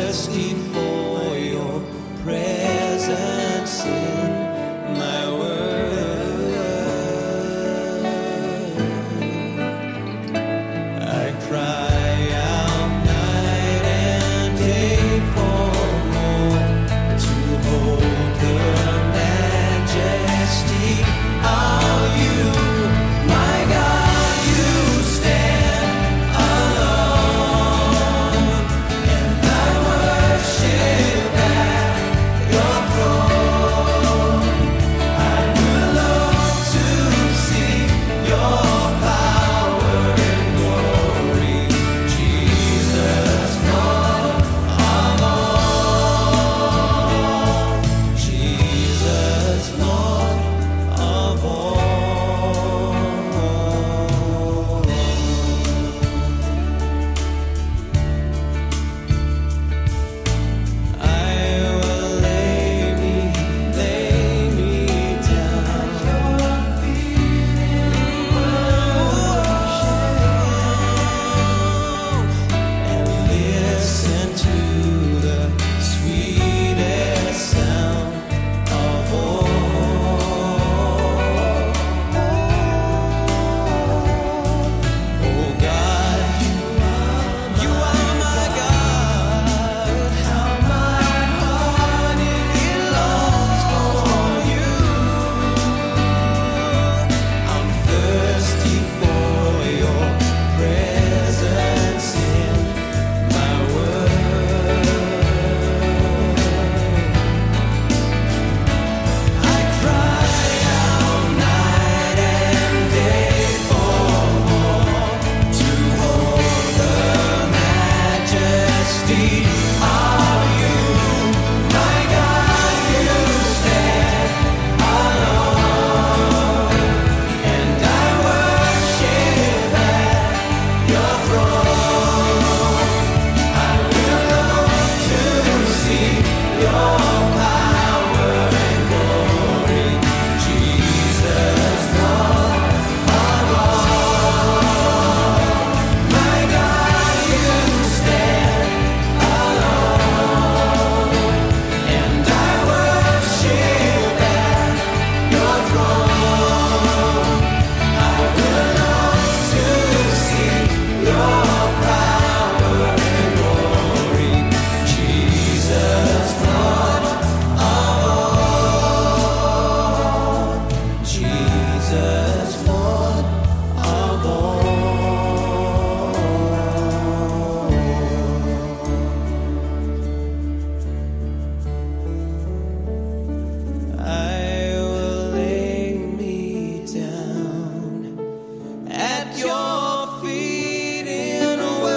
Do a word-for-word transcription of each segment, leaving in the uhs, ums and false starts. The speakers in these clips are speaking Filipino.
thirsty for your presence in my world. I cry out night and day for more, to hold the majesty of you. My God, you stand alone, and I worship at your throne. I will long to see your power and glory, Jesus, Lord of all. Jesus, Lord of all. I will lay me, lay me down at your feet and listen to the sweetest sound of all. Oh God, you are my God. How my heart it longs for you. I'm thirsty for your presence in my world. I cry out night and day for more, to hold the majesty of you. My God, you stand alone, and I worship at your throne. I will long to see your power and glory, Jesus, Lord of all. My God, you stand alone, and I worship at your throne. I will long to see your power and glory, Jesus, Lord of all. Jesus, Lord of all. I will lay me down at your feet in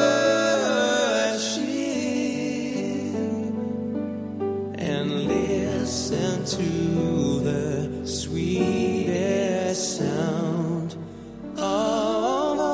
worship, and listen to the sweetest sound of all.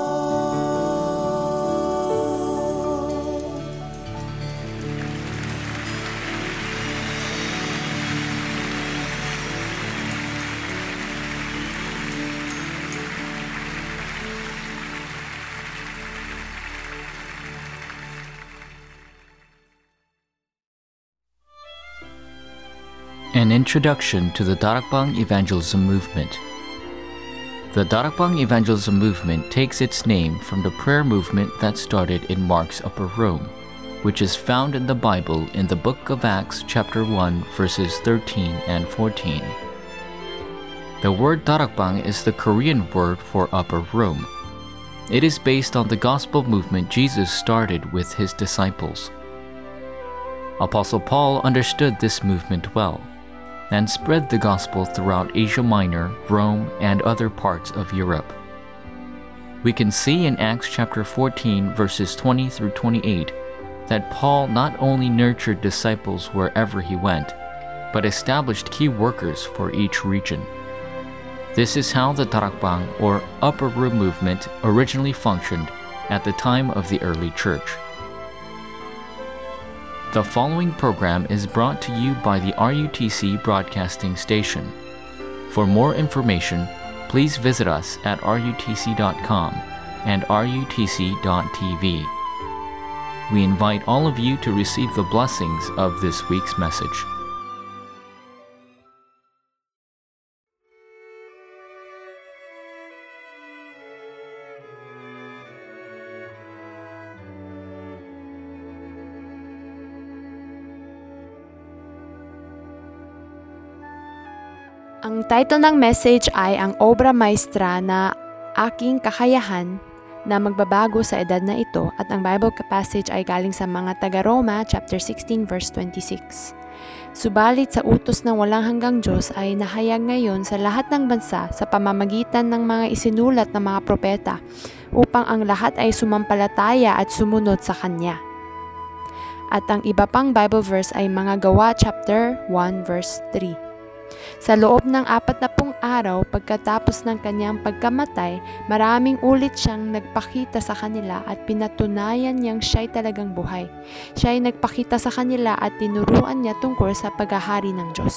An introduction to the Darakbang Evangelism Movement. The Darakbang Evangelism Movement takes its name from the prayer movement that started in Mark's Upper Room, which is found in the Bible in the book of Acts chapter one verses thirteen and fourteen. The word Darakbang is the Korean word for upper room. It is based on the gospel movement Jesus started with his disciples. Apostle Paul understood this movement well and spread the gospel throughout Asia Minor, Rome, and other parts of Europe. We can see in Acts chapter fourteen verses twenty through twenty-eight that Paul not only nurtured disciples wherever he went, but established key workers for each region. This is how the Darakbang, or upper room movement, originally functioned at the time of the early church. The following program is brought to you by the R U T C broadcasting station. For more information, please visit us at R U T C dot com and R U T C dot T V. We invite all of you to receive the blessings of this week's message. Ang title ng message ay ang obra maestra na aking kakayahan na magbabago sa edad na ito, at ang Bible passage ay galing sa mga taga-Roma chapter sixteen verse twenty-six. Subalit sa utos ng walang hanggang Diyos ay nahayag ngayon sa lahat ng bansa sa pamamagitan ng mga isinulat ng mga propeta upang ang lahat ay sumampalataya at sumunod sa Kanya. At ang iba pang Bible verse ay mga Gawa chapter one verse three. Sa loob ng apat na pung araw pagkatapos ng kanyang pagkamatay, maraming ulit siyang nagpakita sa kanila at pinatunayan niyang siya'y talagang buhay. Siya'y nagpakita sa kanila at tinuruan niya tungkol sa paghahari ng Diyos.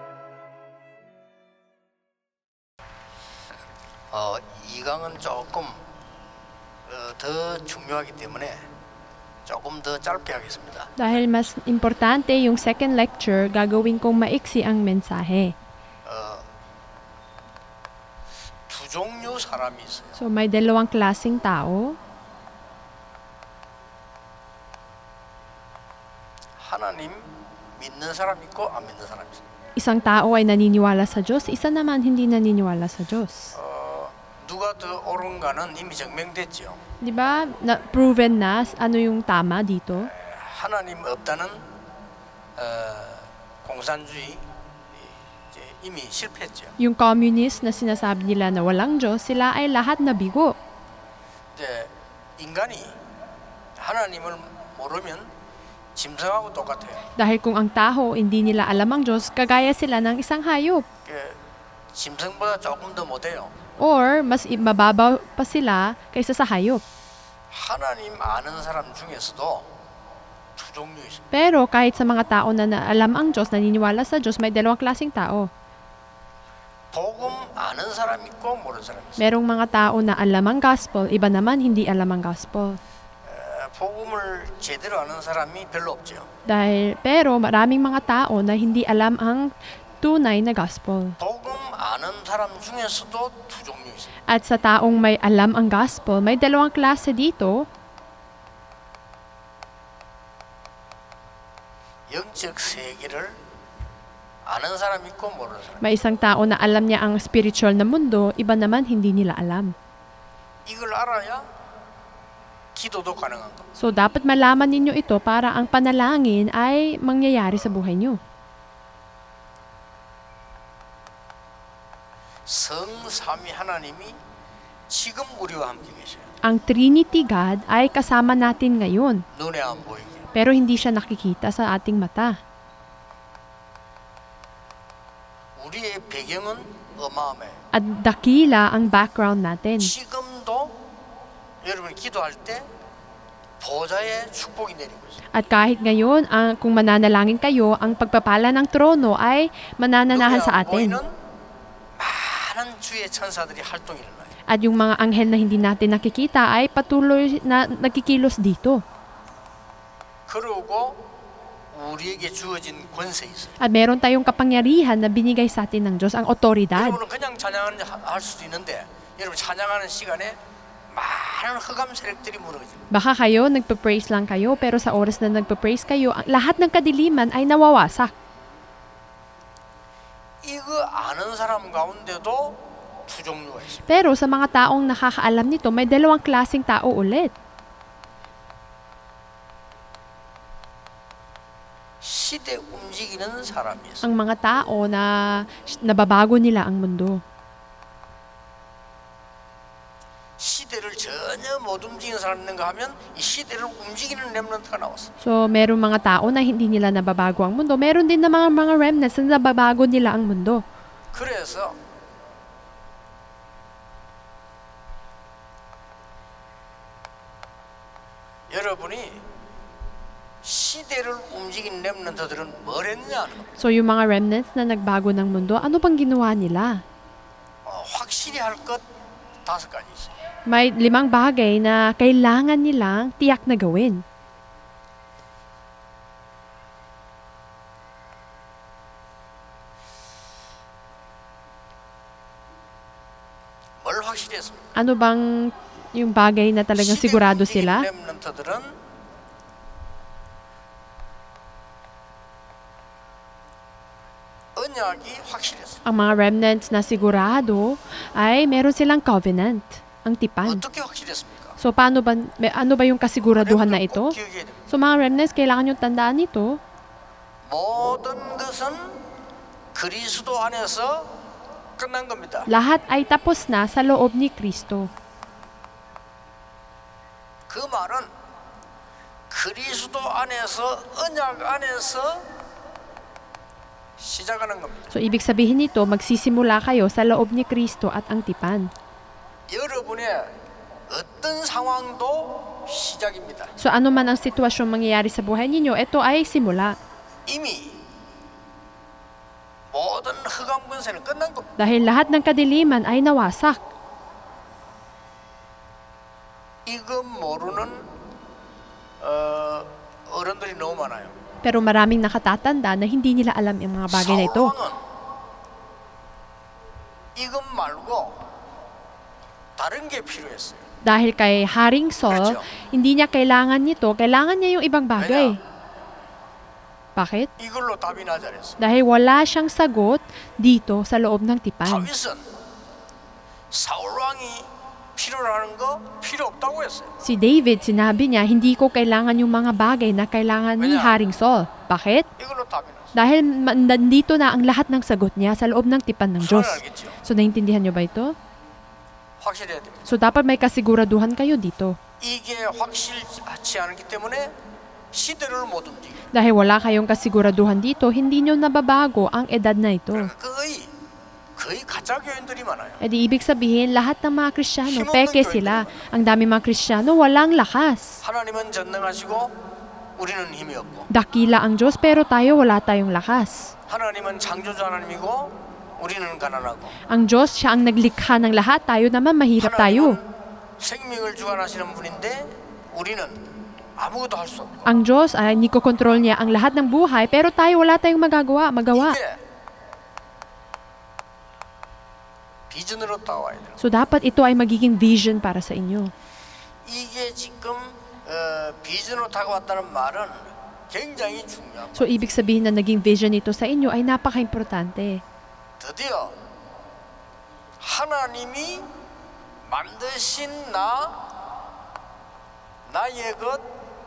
어, 이 강은 조금 어, 더 중요하기 때문에 조금 더 짧게 하겠습니다. Dahil mas importante yung second lecture, gagawin kong maiksi ang mensahe. 어, 두 종류 사람이 있어요. So may dalawang klaseng tao. 하나님 믿는 사람 있고 안 믿는 사람 있어요. Isang tao ay naniniwala sa Diyos, isa naman hindi naniniwala sa Diyos. 어, 누가 더 옳은가는 이미 증명됐죠. Di ba, na, proven na ano yung tama dito? 하나님 없다는 어, 공산주의 이제 이미 실패했죠. Yung communist na sinasabi nila na walang Diyos, sila ay lahat nabigo. 이제 인간이 하나님을 모르면 짐승하고 똑같아요. Dahil kung ang tao hindi nila alam ang Diyos, kagaya sila ng isang hayop. 그, 짐승보다 조금 더 못해요. Or mas i- mababaw pa sila kaysa sa hayop. 하나님 아는 사람 중에서도 두 종류 있습니다. Pero kahit sa mga tao na, na alam ang Diyos, naniniwala sa Diyos, may dalawang klaseng tao. 복음 아는 사람 있고 모르는 사람 있어요. Merong mga tao na alam ang gospel, iba naman hindi alam ang gospel. 에, 복음을 제대로 아는 사람이 별로 없죠. Dahil, pero maraming mga tao na hindi alam ang tunay na gospel. 복음 아는 사람 중에서도 두 종류 있어요. At sa taong may alam ang gospel, may dalawang klase dito. 영적 세계를 아는 사람 있고 모르는 사람. May isang tao na alam niya ang spiritual na mundo, iba naman hindi nila alam. 이걸 알아야 기도도 가능한 겁니다. So, dapat malaman ninyo ito para ang panalangin ay mangyayari sa buhay niyo. 성삼위 하나님이 지금 우리와 함께 계셔요. Ang Trinity God ay kasama natin ngayon, 눈에 안 보이게. pero hindi siya nakikita sa ating mata. 우리의 배경은 어마어마해요. At dakila ang background natin. 지금도 여러분 기도할 때 보좌의 축복이 내리고 있어요. At kahit ngayon, ang, kung mananalangin kayo, ang pagpapala ng trono ay manananahan sa atin. 보이는 많은 주의 천사들이 활동이 일어나요. At yung mga anghel na hindi natin nakikita ay patuloy na nagkikilos dito. 그리고 우리에게 주어진 권세 있어요. At meron tayong kapangyarihan na binigay sa atin ng Diyos, ang otoridad. 여러분은 그냥 찬양을 할 수도 있는데 여러분 찬양하는 시간에 많은 흑암 세력들이 무너집니다. Baka kayo, nagpa-praise lang kayo, pero sa oras na nagpa-praise kayo, ang- lahat ng kadiliman ay nawawasak. 이거 아는 사람 가운데도 두 종류가 있습니다. Pero sa mga taong nakakaalam nito, may dalawang klaseng tao ulit. 시대 움직이는 사람이 있어요. Ang mga tao na nababago nila ang mundo. 시대를 전혀 못 움직이는 사람 있는가 하면 이 시대를 움직이는 렘넌트가 나왔어요. So, meron mga tao na hindi nila nababago ang mundo. Meron din na mga, mga remnants na nababago nila ang mundo. 그래서 여러분이 시대를 움직이는 렘넌트들은 뭘 했느냐 하는 겁니다. So, yung mga remnants na nagbago ng mundo, ano bang ginawa nila? 어, 확실히 할 것 다섯 가지 있어요. May limang bagay na kailangan nilang tiyak na gawin. Ano bang yung bagay na talagang sigurado sila? 렘넌트들은 언약이 확실했어요. Ang mga remnants na sigurado ay meron silang covenant, ang tipan. 어떻게 확실했습니까? So paano ba, may- ano ba yung kasiguraduhan na 렘넌트 ito? 꼭 기억해야 됩니다. So mga remnants, kailangan yung tandaan ito. 모든 것은 그리스도 안에서 끝난 겁니다. Lahat ay tapos na sa loob ni Kristo. 그 말은 그리스도 안에서 언약 안에서 시작하는 겁니다. So ibig sabihin nito, magsisimula kayo sa loob ni Kristo at ang tipan. 여러분의 어떤 상황도 시작입니다. So ano man ang sitwasyon mangyayari sa buhay ninyo, ito ay simula. 이미 모든 흑암 권세는 끝난 겁니다. Dahil lahat ng kadiliman ay nawasak. 이거 모르는 어, 어른들이 너무 많아요. Pero maraming nakatatanda na hindi nila alam yung mga bagay na ito. 사울왕은 이것 말고 다른 게 필요했어요. Dahil kay Haring Saul, Kretyo. hindi niya kailangan nito, kailangan niya yung ibang bagay. Bakit? 이걸로 답이 나지 않았어요. Dahil wala siyang sagot dito sa loob ng tipan. 다윗은 사울왕이 필요라는 거 필요 없다고 했어요. Si David, sinabi niya, hindi ko kailangan yung mga bagay na kailangan ni Haring Saul. Bakit? 이걸로 답이 났어요. Dahil ma- nandito na ang lahat ng sagot niya sa loob ng tipan ng 그건 Diyos. 알겠죠. So, naintindihan niyo ba ito? 확실해야 됩니다. So, dapat may kasiguraduhan kayo dito. 이게 확실치 않기 때문에 시대를 못 움직여요. Dahil wala kayong kasiguraduhan dito, hindi nyo nababago ang edad na ito. 그러니까 거의 거의 가짜 교인들이 많아요. E di ibig sabihin, lahat ng mga Kristiyano, peke sila. Ang dami mga Kristiyano, walang lakas. 하나님은 전능하시고 우리는 힘이 없고 Dakila ang Diyos, pero tayo wala tayong lakas. 하나님은 창조주 하나님이고 우리는 가난하고 Ang Diyos, siya ang naglikha ng lahat, tayo naman mahirap tayo. 하나님은 생명을 주관하시는 분인데 우리는 아무것도 할 수 없고 Ang Diyos, ay nikokontrol niya ang lahat ng buhay, pero tayo wala tayong magagawa, magawa. 이게 비전으로 따와야 돼요. So dapat ito ay magiging vision para sa inyo. 이게 지금 어, 비전으로 다가왔다는 말은 굉장히 중요합니다. So ibig sabihin na naging vision ito sa inyo ay napaka-importante. 드디어 하나님이 만드신 나 나의 것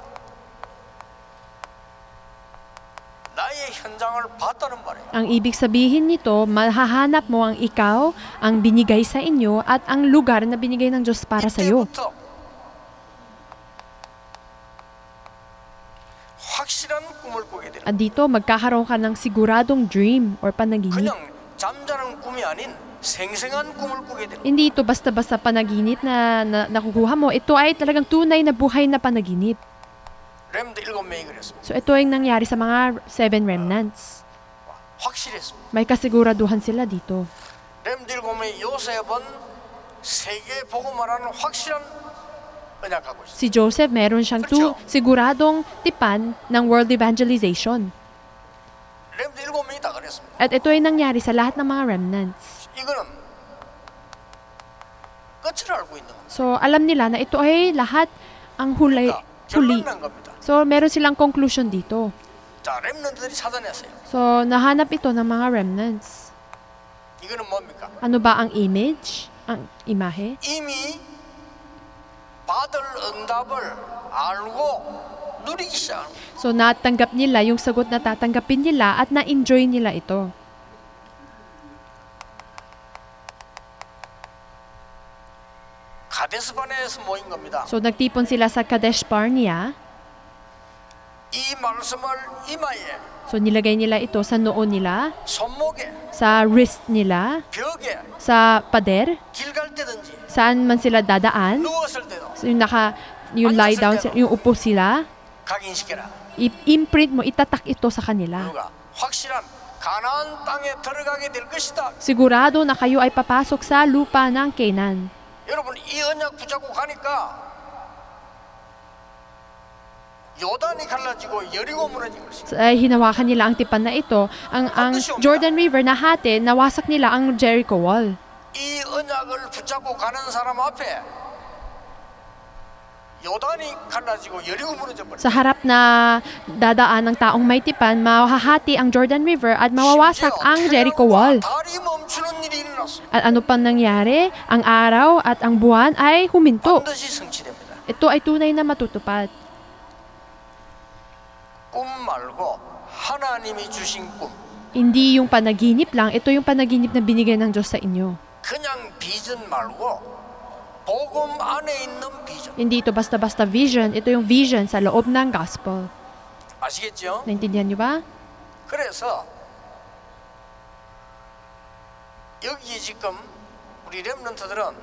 나의 현장을 봤다는 말이에요. Ang ibig sabihin nito, mahahanap mo ang ikaw, ang binigay sa inyo, at ang lugar na binigay ng Diyos para sa iyo. 이때부터 확실한 꿈을 꾸게 되는 At dito, magkakaroon ka ng siguradong dream or panaginip. 그냥 잠자는 꿈이 아닌 생생한 꿈을 꾸게 되는 Hindi ito basta-basta panaginip na, na nakukuha mo. Ito ay talagang tunay na buhay na panaginip. 렘드 일곱 명이 그랬습니다. So ito yung nangyari sa mga seven remnants. 확실했습니다. May kasiguraduhan sila dito. 렘드 일곱 명의 요셉은 세계 보고 말하는 확실한 언약하고 있어요. Si Joseph, meron siyang tu, siguradong tipan ng world evangelization. 렘드 일곱 명이 다 그랬습니다. At ito ay nangyari sa lahat ng mga remnants. 이거는 끝을 알고 있는 겁니다. So alam nila na ito ay lahat ang hulay, 그러니까 huli. 결론 난 겁니다. So meron silang conclusion dito. 자, 렘넌트들이 찾아냈어요. So nahanap ito ng mga remnants. 이거는 뭡니까? Ano ba ang image? Ang imahe? 이미 받을 응답을 알고 누리기 시작하는 거예요. So natanggap nila yung sagot na tatanggapin nila at na-enjoy nila ito. 가데스바네에서 모인 겁니다. So nagtipon sila sa Kadesh Barnea. 이 말씀을 이마에, So nilagay nila ito sa noo nila, 손목에, sa wrist nila, 벽에, sa pader, 길 갈 때든지 saan man sila dadaan. 누웠을 때도 So yung naka, yung lie down, sila- yung upo sila, 각인시켜라. i-imprint mo, itatak ito sa kanila. 누가 확실한 가나안 땅에 들어가게 될 것이다. Sigurado na kayo ay papasok sa lupa ng Canaan. 여러분 이 언약 붙잡고 가니까 요단이 갈라지고 여리고 무너진 것이. So, ay hinawakan nila ang tipan na ito. Ang, ang Jordan River na hati, nawasak nila ang Jericho Wall. 이 언약을 붙잡고 가는 사람 앞에 요단이 갈라지고 여리고 무너져 버려. Sa harap na dadaan ng taong may tipan, mahahati ang Jordan River at mawawasak ang Jericho Wall. 달이 멈추는 일이 일어났어요. At ano pang nangyari? Ang araw at ang buwan ay huminto. 반드시 성취됩니다. Ito ay tunay na matutupad. 꿈 말고 하나님이 주신 꿈. Hindi yung panaginip lang, ito yung panaginip na binigay ng Diyos sa inyo. 그냥 비전 말고 복음 안에 있는 비전. Hindi ito basta-basta vision, ito yung vision sa loob ng gospel. 아시겠죠? Naintindihan niyo ba? 그래서 여기 지금 우리 렘넌트들은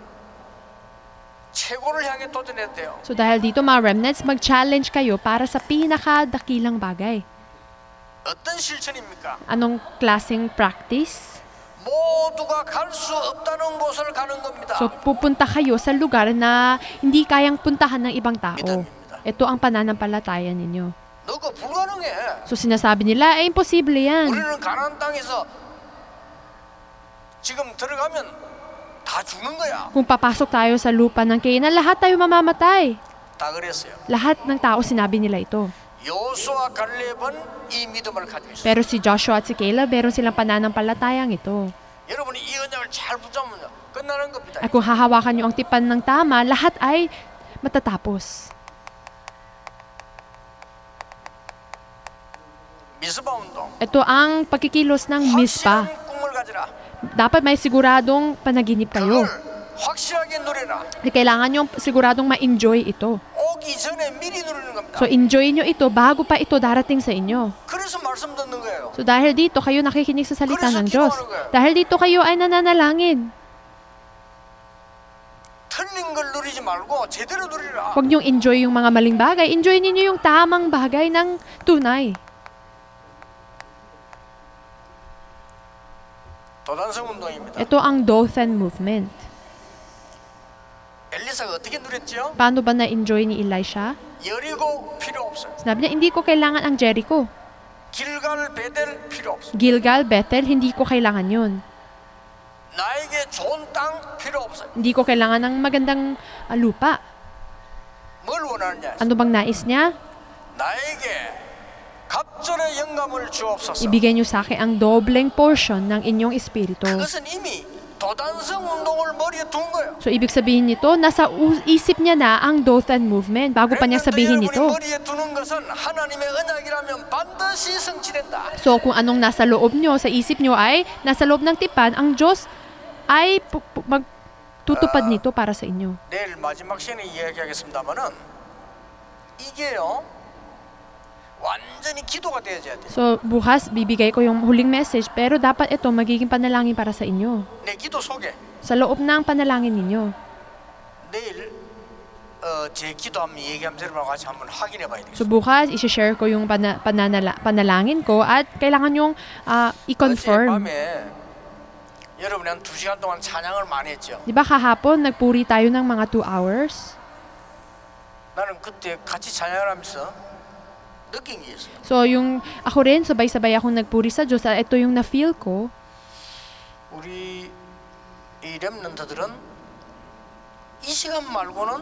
최고를 향해 도전해야 돼요. So dahil dito mga remnants, mag-challenge kayo para sa pinakadakilang bagay. 어떤 실천입니까? Anong klaseng practice? 모두가 갈 수 없다는 곳을 가는 겁니다. So pupunta kayo sa lugar na hindi kayang puntahan ng ibang tao. 믿음입니다. Ito ang pananampalataya ninyo. 너 그거 불가능해. So sinasabi nila, eh imposible yan. 우리는 가나안 땅에서 지금 들어가면 다 죽는 거야. Kung papasok tayo sa lupa ng Canaan, lahat tayo mamamatay. 다 그랬어요. Lahat ng tao sinabi nila ito. 여호수아 갈렙은 이 믿음을 가지고 있어요. Pero si Joshua at si Caleb, meron silang pananampalatayang ito. 여러분이 이 언약을 잘 붙잡으면 끝나는 겁니다. At kung hahawakan nyo ang tipan ng tama, lahat ay matatapos. 미스바 운동. Ito ang pagkikilos ng Mizpah. 확실한 꿈을 가지라. Dapat may siguradong panaginip kayo. 그걸 확실하게 누려라. Kailangan nyo siguradong ma-enjoy ito. 오기 전에 미리 누리는 겁니다. So enjoy nyo ito bago pa ito darating sa inyo. 그래서 말씀 듣는 거예요. So dahil dito kayo nakikinig sa salita Kung ng sa Diyos. kinuha ng- Dahil dito kayo ay nananalangin. 틀린 걸 누리지 말고 제대로 누리라. Huwag nyong enjoy yung mga maling bagay. Enjoy ninyo yung tamang bagay ng tunay. 도단성 운동입니다. Ito ang Dothan movement. 엘리사가 어떻게 누렸죠? Paano ba na-enjoy ni Elisha? 여리고 필요 없어요. Sinabi niya, hindi ko kailangan ang Jericho. 길갈 베델 필요 없어요. Gilgal, Bethel, hindi ko kailangan yun. 나에게 좋은 땅 필요 없어요. Hindi ko kailangan ng magandang ah, lupa. 뭘 원하느냐? Ano bang nais niya? 나에게 갑절의 영감을 주옵소서. Ibigay niyo sa akin ang dobleng portion ng inyong espiritu. 그것은 이미 도단성 운동을 머리에 둔 거예요. So, ibig sabihin nito, nasa u- isip niya na ang Dothan movement bago pa niya 렘넌트 sabihin 여러분이 ito. 머리에 두는 것은 하나님의 언약이라면 반드시 성취된다. So, kung anong nasa loob nyo, sa isip nyo ay nasa loob ng tipan, ang Diyos ay pu- pu- magtutupad nito para sa inyo. 내일 마지막 시간에 이야기하겠습니다만은 이게요 완전히 기도가 되어져야 돼. So, bukas, bibigay ko yung huling message, pero dapat ito magiging panalangin para sa inyo. 내 기도 속에 Sa loob ng panalangin ninyo. 내일 어, 제 기도하면 얘기하면 여러분하고 같이 한번 확인해 봐야 So, 되겠습니다. bukas, isi-share ko yung pana- pananala- panalangin ko at kailangan yung ah, i-confirm. 어젯밤에 여러분이 한 두 시간 동안 찬양을 많이 했죠. Di ba kahapon, nagpuri tayo ng mga two hours? 나는 그때 같이 찬양을 하면서 느낀 게 있어요. So, yung ako rin, sabay-sabay akong nagpuri sa Diyos at ito yung na-feel ko. 우리 이 렘넌트들은 이 시간 말고는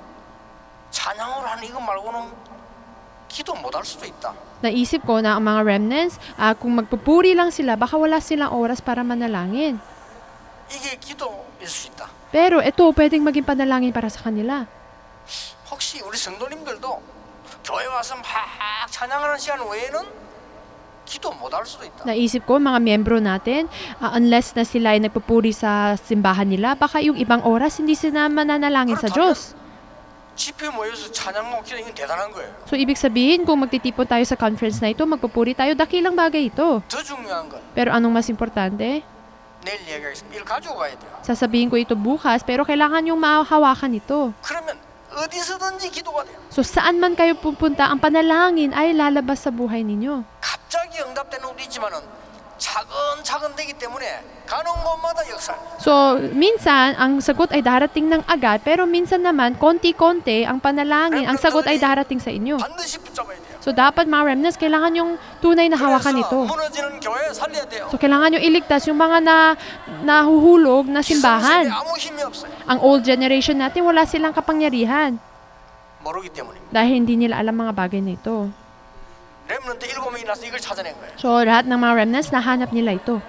찬양을 하는 이거 말고는 기도 못 할 수도 있다. Naisip ko na ang mga remnants, ah, kung magpupuri lang sila, baka wala silang oras para manalangin. 이게 기도일 수 있다. Pero ito, pwedeng maging panalangin para sa kanila. 혹시 우리 성도님들도 교회 와서 막 찬양하는 시간 외에는 기도 못 할 수도 있다. Naisip ko, mga miyembro natin, ah, unless na sila ay nagpupuri sa simbahan nila, baka yung ibang oras hindi sila mananalangin sa Diyos. 집회 모여서 찬양하고 기도 이건 대단한 거예요. So, ibig sabihin, kung magtitipon tayo sa conference na ito, magpupuri tayo, dakilang bagay ito. 더 중요한 건 Pero anong mas importante? 내일 얘기하겠습니다. 이걸 가지고 가야 돼요. Sasabihin ko ito bukas, pero kailangan yung mahawakan ito. 그러면 어디서든지 기도가 돼요. So, saan man kayo pupunta, ang panalangin ay lalabas sa buhay ninyo. 갑자기 응답되는 것도 있지만은 차근차근 되기 때문에 가는 곳마다 역사. So, minsan, ang sagot ay darating ng agad, pero minsan naman, konti-konti, ang panalangin, ang sagot ay darating sa inyo. 반드시 붙잡아야 돼요. So dapat mga remnants, kailangan yung tunay na hawakan ito. 그래서 무너지는 교회 살려야 돼요. So kailangan yung iligtas yung mga na nahuhulog na 기성세대 simbahan. 아무 힘이 없어요. Ang old generation natin, wala silang kapangyarihan 모르기 때문입니다. dahil hindi nila alam mga bagay na ito. 렘넌트 일곱 명이 나서 이걸 찾아낸 거예요. So lahat ng mga remnants, nahanap nila ito.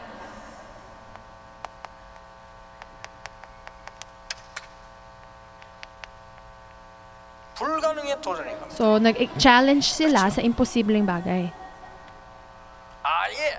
불가능에 도전한 겁니다. So nag-challenge sila sa imposibleng bagay. 아예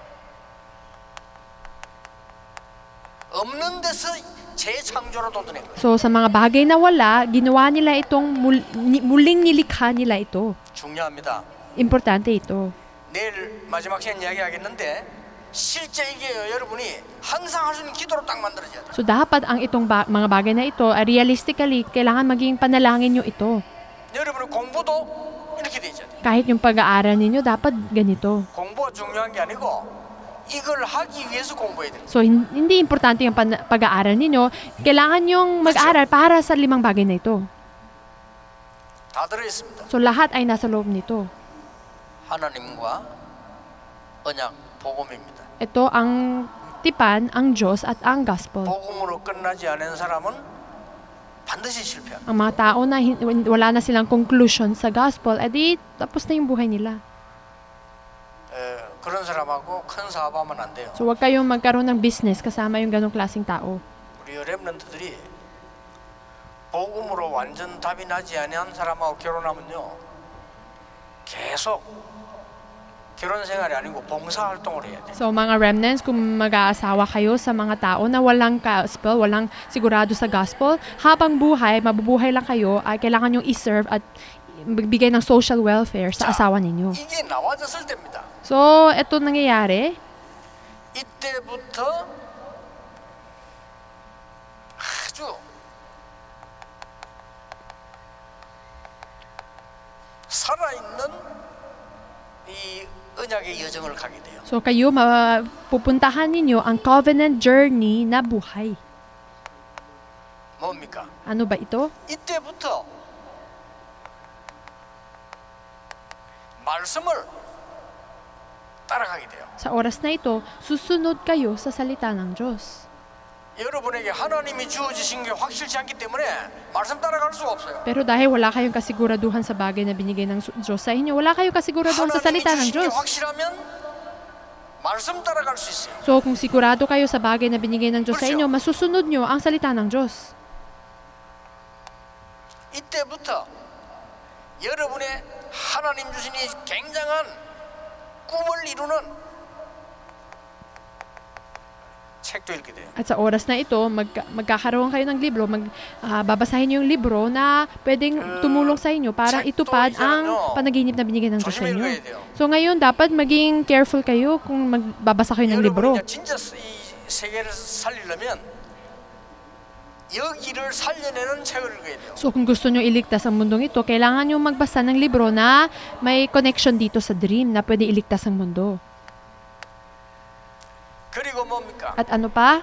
없는 데서 재창조로 도전한 거예요. So sa mga bagay na wala, ginawa nila itong mul- ni- muling nilikha nila ito. 중요합니다. Importante ito. 내일 마지막 시간 이야기하겠는데 실제 이게 여러분이 항상 할 수 있는 기도로 딱 만들어져야 돼요. So dapat ang itong ba- mga bagay na ito, uh, realistically, kailangan maging panalangin nyo ito. 여러분의 공부도 이렇게 돼 있어야 돼요. Kahit yung pag-aaral ninyo, dapat ganito. 공부가 중요한 게 아니고 이걸 하기 위해서 공부해야 돼요. So hin- hindi importante yung pan- pag-aaral ninyo, kailangan yung mag-aral para sa limang bagay na ito. 다 들어있습니다. So lahat ay nasa loob nito. 하나님과 언약, 복음입니다. Ito ang tipan, ang Diyos at ang gospel. 복음으로 끝나지 않은 사람은 반드시 실패합니다. Ang mga tao na hin- wala na silang conclusion sa gospel, edi tapos na yung buhay nila. 에, 그런 사람하고 큰 사업하면 안 돼요. So huwag kayong magkaroon ng business kasama yung ganong klaseng tao. 우리 렘넌트들이 복음으로 완전 답이 나지 않은 사람하고 결혼하면요 계속 결혼 생활이 아니고 봉사 활동을 해야 돼요. So mga remnants, kung mag-aasawa kayo sa mga tao na walang gospel, walang sigurado sa gospel, habang buhay, mabubuhay lang kayo, ay kailangan yung i-serve at magbigay ng social welfare sa asawa ninyo. 이게 나와졌을 때입니다. So, ito nangyayari. 이때부터 아주 살아있는 이 언약의 여정을 가게 돼요. So, kayo, mapupuntahan ninyo ang covenant journey na buhay. 뭡니까? Ano ba ito? 이때부터 말씀을 따라가게 돼요. Sa oras na ito, susunod kayo sa salita ng Diyos. 여러분에게 하나님이 주어지신 게 확실치 않기 때문에 말씀 따라갈 수가 없어요. Pero dahil wala kayong kasiguraduhan sa bagay na binigay ng Diyos sa inyo, wala kayong kasiguraduhan sa 하나님이 salita ng 주신 게 Diyos. 확실하면 말씀 따라갈 수 있어요. So, kung sigurado kayo sa bagay na binigay ng Diyos sa 그렇죠. inyo, masusunod nyo ang salita ng Diyos. 이때부터 여러분의 하나님 주신 이 굉장한 꿈을 이루는 책도 읽게 돼요. At sa oras na ito, mag, magkakaroon kayo ng libro, mag, ah, babasahin niyo yung libro na pwedeng tumulong sa inyo para 책도 itupad ang 이제는요, panaginip na binigay ng Diyos sa 조심히 inyo. 읽어야 돼요. So ngayon, dapat maging careful kayo kung magbabasa kayo ng libro. 여러분이 이제 진짜 이 세계를 살리려면 여기를 살려내는 책을 읽어야 돼요. So kung gusto nyo iligtas ang mundong ito, kailangan nyo magbasa ng libro na may connection dito sa dream na pwede iligtas ang mundo. 그리고 뭡니까? At ano pa?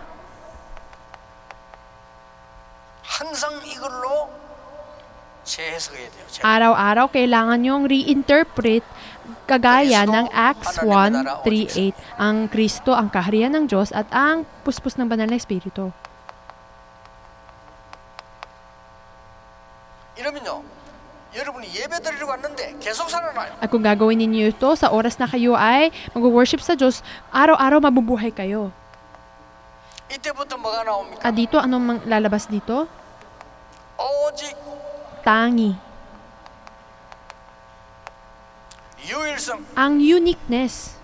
항상 이걸로 재해석해야 돼요. 재- Araw-araw, kailangan nyong reinterpret kagaya ng Acts one three eight. Ang Kristo, ang kaharian ng Diyos, at ang puspos ng banal na Espiritu. 이러면요, 여러분이 예배 드리러 왔는데 계속 살아나요. At kung gagawin ninyo ito, sa oras na kayo ay mag-worship sa Diyos, araw-araw mabubuhay kayo. 이때부터 뭐가 나옵니까? At dito, anong mang- lalabas dito? 오직 Tangi. 유일성, Ang uniqueness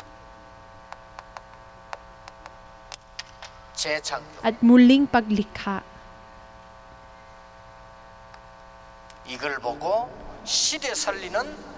재창조. at muling paglikha. 이걸 보고 시대 살리는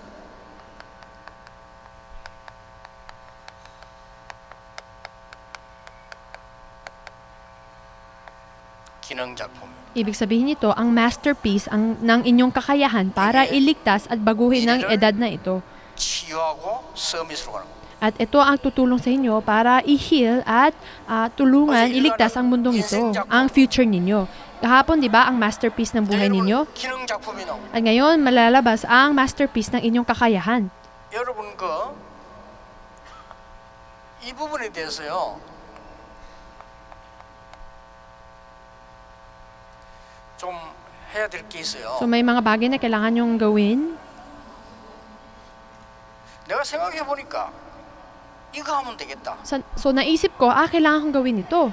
기능 작품. Ibig sabihin nito, ang masterpiece ang, ng inyong kakayahan para iligtas at baguhin ang edad na ito. 치유하고 서밋으로 가는 겁니다. At ito ang tutulong sa inyo para i-heal at ah, tulungan, iligtas ang mundong ito, ang future ninyo. Kahapon, di ba, ang masterpiece ng buhay ninyo? 여러분 기능 작품이 나옵니다. At ngayon, malalabas ang masterpiece ng inyong kakayahan. 여러분 그 이 부분에 대해서요. 좀 해야 될 게 있어요. So may mga bagay na kailangan nyong gawin. 내가 생각해 보니까 이거 하면 되겠다. So, so naisip ko, ah, kailangan kong gawin ito.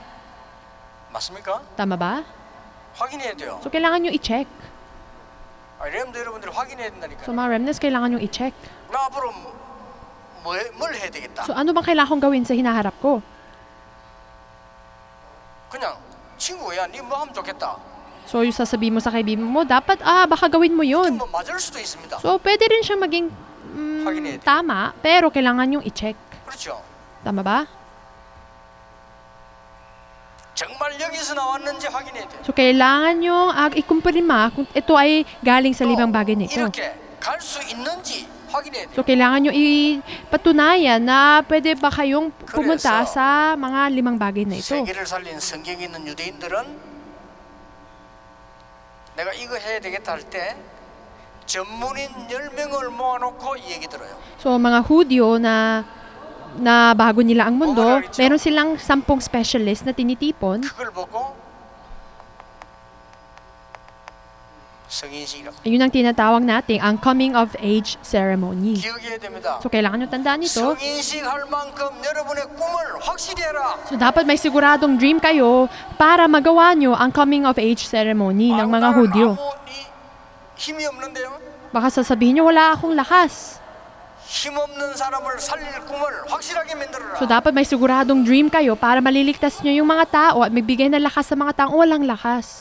맞습니까? Tama ba? 확인해야 돼요. So kailangan nyo i-check. 아, 렘도 여러분들이 확인해야 된다니까. So mga remnants, kailangan nyo i-check. 나 앞으로 뭐, 뭘 해야 되겠다. So ano bang kailangan kong gawin sa hinaharap ko? 그냥 친구야, 니 뭐 하면 좋겠다. So yung sasabihin mo sa kaibigan mo, dapat, ah, baka gawin mo yun. 뭐 맞을 수도 있습니다. So pwede rin siyang maging mm, tama, pero kailangan yung i-check. 그렇죠. Tama ba? 정말 여기서 나왔는지 확인해야 돼요. So kailangan yung uh, ikumpirma kung ito ay galing sa limang bagay na ito. 이렇게 갈 수 있는지 확인해야 돼요. So kailangan nyo ipatunayan na pwede ba kayong pumunta sa mga limang bagay na ito. 세계를 살린 성경에 있는 유대인들은 내가 이거 해야 되겠다 할 때 전문인 열 명을 모아놓고 이 얘기 들어요. So mga Hudyo na na bago nila ang mundo, meron silang sampung specialist na tinitipon. 그걸 보고 성인식이라고. Ayun ang tinatawag nating ang coming of age ceremony. 기억해야 됩니다. So kailangan nyo tandaan ito. 성인식 할 만큼 여러분의 꿈을 확실히 해라. So dapat may siguradong dream kayo para magawa nyo ang coming of age ceremony ng mga Hudyo. 아무 힘이 없는데요. Baka sasabihin nyo, wala akong lakas. 힘없는 사람을 살릴 꿈을 확실하게 만들어라. So dapat may siguradong dream kayo para maliligtas nyo yung mga tao at magbigay ng lakas sa mga taong walang lakas.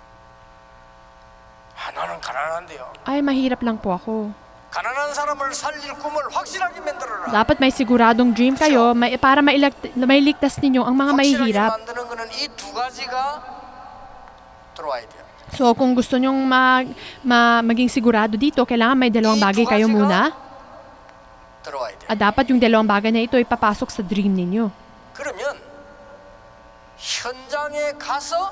아, 나는 가난한데요. Ay, mahirap lang po ako. 가난한 사람을 살릴 꿈을 확실하게 만들어라. Dapat may siguradong dream kayo may, para mailag- mailigtas ninyo ang mga 확실하게 mahihirap. 만드는 거는 이 두 가지가 들어와야 돼요. So kung gusto nyong mag, ma, maging sigurado dito, kailangan may dalawang bagay kayo muna. 들어와야 돼요. At dapat yung dalawang bagay na ito ay papasok sa dream ninyo. 그러면 현장에 가서